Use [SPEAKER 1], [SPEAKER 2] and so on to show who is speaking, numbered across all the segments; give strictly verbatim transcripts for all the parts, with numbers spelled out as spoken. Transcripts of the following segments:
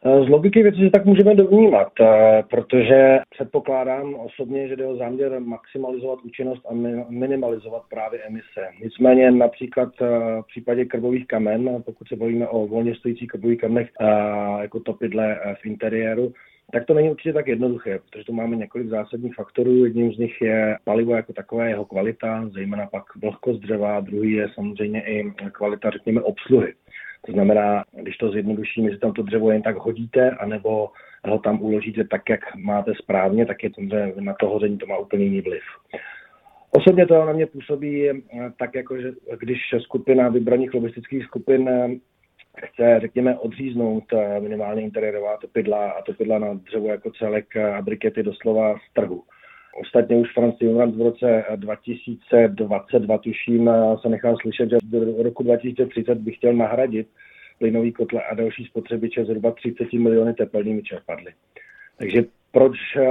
[SPEAKER 1] Z logiky věci se tak můžeme dovnímat, protože předpokládám osobně, že jde o záměr maximalizovat účinnost a minimalizovat právě emise. Nicméně například v případě krbových kamen, pokud se bavíme o volně stojících krbových kamenech jako topidle v interiéru, tak to není určitě tak jednoduché, protože tu máme několik zásadních faktorů. Jedním z nich je palivo jako takové, jeho kvalita, zejména pak vlhkost dřeva, druhý je samozřejmě i kvalita, řekněme, obsluhy. To znamená, když to zjednoduším, jestli tam to dřevo jen tak hodíte, anebo ho tam uložíte tak, jak máte správně, tak je to, na to hoření to má úplně jiný vliv. Osobně to na mě působí tak, jako že když skupina vybraných lobistických skupin chce, řekněme, odříznout minimálně interiérová topidla a topidla na dřevo jako celek a brikety doslova z trhu. Ostatně už Franz Timmermans v roce dva tisíce dvacet dva, tuším, se nechal slyšet, že do roku dva tisíce třicet by chtěl nahradit plynový kotle a další spotřebiče zhruba třicet miliony tepelnými čerpadly. Takže proč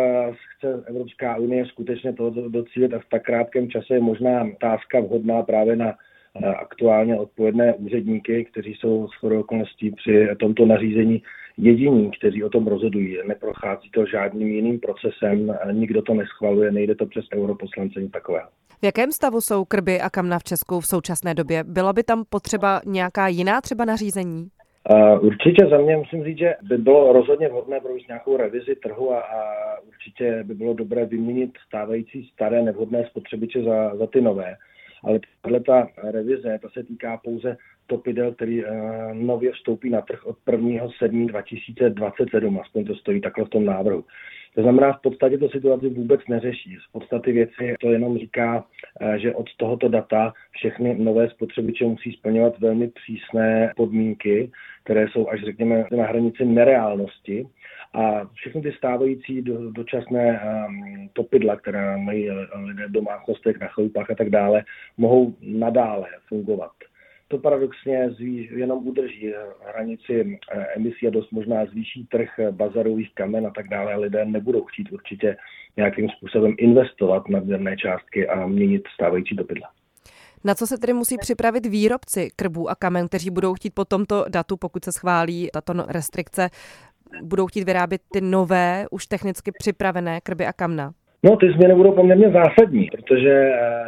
[SPEAKER 1] chce Evropská unie skutečně to docílit a v tak krátkém čase je možná otázka vhodná právě na aktuálně odpovědné úředníky, kteří jsou shodou okolností při tomto nařízení jediní, kteří o tom rozhodují. Neprochází to žádným jiným procesem, nikdo to neschvaluje, nejde to přes europoslance nic takového.
[SPEAKER 2] V jakém stavu jsou krby a kamna v Česku v současné době? Byla by tam potřeba nějaká jiná třeba nařízení?
[SPEAKER 1] Uh, určitě za mě musím říct, že by bylo rozhodně vhodné provést nějakou revizi trhu a, a určitě by bylo dobré vyměnit stávající staré nevhodné spotřebiče za, za ty nové. Ale tato revize, ta se týká pouze topidel, který uh, nově vstoupí na trh od prvního sedmého dva tisíce dvacet sedm, aspoň to stojí takhle v tom návrhu. To znamená, v podstatě to situaci vůbec neřeší. Z podstaty věci to jenom říká, uh, že od tohoto data všechny nové spotřebiče musí splňovat velmi přísné podmínky, které jsou až řekněme na hranici nereálnosti. A všechny ty stávající do, dočasné um, topidla, které mají lidé v domácnostech, na chalupách a tak dále, mohou nadále fungovat. To paradoxně zví, jenom udrží hranici emisí a dost možná zvýší trh bazarových kamen a tak dále. Lidé nebudou chtít určitě nějakým způsobem investovat nadměrné částky a měnit stávající topidla.
[SPEAKER 2] Na co se tedy musí připravit výrobci krbů a kamen, kteří budou chtít po tomto datu, pokud se schválí tato restrikce, budou chtít vyrábět ty nové, už technicky připravené krby a kamna?
[SPEAKER 1] No, ty změny budou poměrně zásadní, protože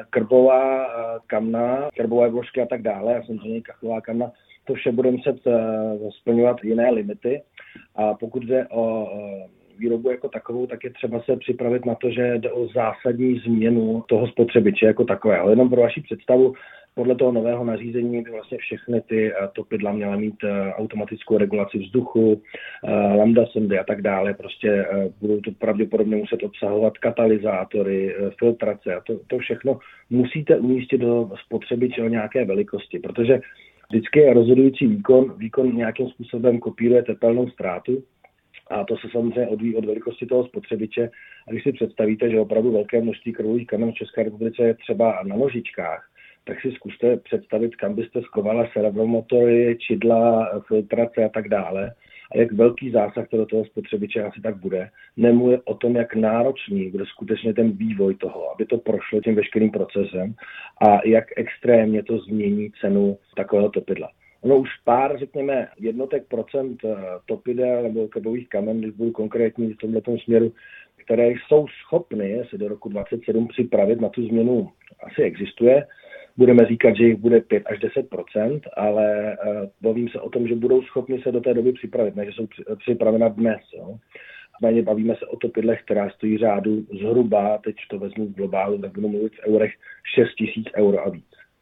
[SPEAKER 1] krbová kamna, krbové vložky a tak dále, a samozřejmě kachlová kamna, to vše bude muset splňovat jiné limity. A pokud jde o výrobu jako takovou, tak je třeba se připravit na to, že jde o zásadní změnu toho spotřebiče jako takového. Jenom pro vaši představu, podle toho nového nařízení by vlastně všechny ty topidla měly mít automatickou regulaci vzduchu, lambda sondy a tak dále. Prostě budou to pravděpodobně muset obsahovat katalyzátory, filtrace a to, to všechno musíte umístit do spotřebiče o nějaké velikosti, protože vždycky je rozhodující výkon, výkon nějakým způsobem kopíruje tepelnou ztrátu. A to se samozřejmě odvíjí od velikosti toho spotřebiče. A když si představíte, že opravdu velké množství krbových kamen v České republice je třeba na nožičkách, tak si zkuste představit, kam byste skovala servomotory, čidla, filtrace a tak dále. A jak velký zásah to do toho spotřebiče asi tak bude. Nemluvě o tom, jak náročný bude skutečně ten vývoj toho, aby to prošlo tím veškerým procesem a jak extrémně to změní cenu takového topidla. Ono už pár, řekněme, jednotek procent topidel nebo krbových kamen, když budu konkrétní v tomto směru, které jsou schopny se do roku dvacet sedm připravit na tu změnu, asi existuje. Budeme říkat, že jich bude pět až deset procent, ale bavím se o tom, že budou schopni se do té doby připravit, ne že jsou připravena dnes. Jo. Méně bavíme se o topidlech, která stojí řádu zhruba, teď to vezmu v globálu, tak budu mluvit v eurech, šest tisíc euro a víc.